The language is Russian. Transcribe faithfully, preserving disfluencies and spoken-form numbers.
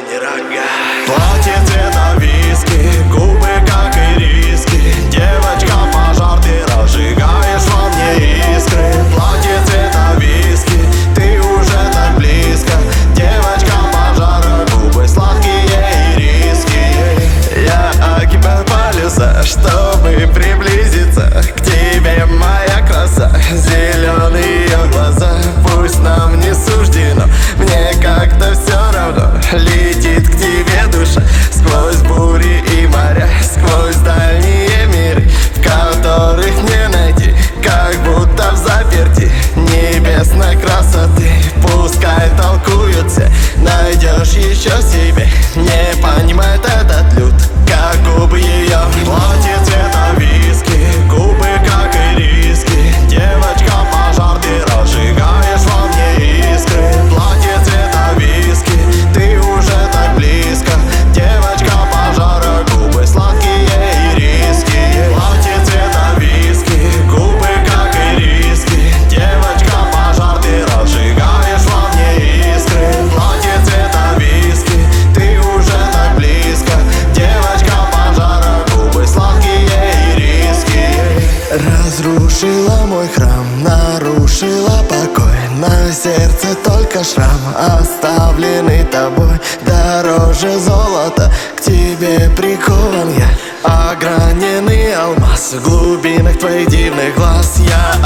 не рога. Платье цвета виски, губы как ириски. Девочка, пожар, ты разжигаешь во мне искры. Платье цвета виски, ты уже так близко. Девочка, пожар, губы сладкие ириски. Я огибаю полюса, чтобы приблизиться к тебе, моя краса. Зеленые ее глаза, пусть нам не суждено, мне как-то все равно. Летит к тебе душа сквозь бури и моря, сквозь дальние миры, в которых не найти, как будто в заперти небесной красоты. Пускай толкуются, найдешь еще себе, не понимает этот люд, как губы ее. Платье цвета виски, губы как ириски. Девочка, пожар, ты разжигаешь во мне искры. Платье цвета виски, ты уже так близко. Девочка, пожар, губы сладкие ириски. Платье цвета виски, губы как ириски. Девочка, пожар, ты разжигаешь во мне искры. Платье цвета виски, ты уже так близко. Девочка, пожар, губы сладкие ириски. Разрушила мой храм, нарушила покой. На сердце только шрам, оставленный тобой. Дороже золота, к тебе прикован я. Ограненный алмаз в глубинах твоих дивных глаз. Я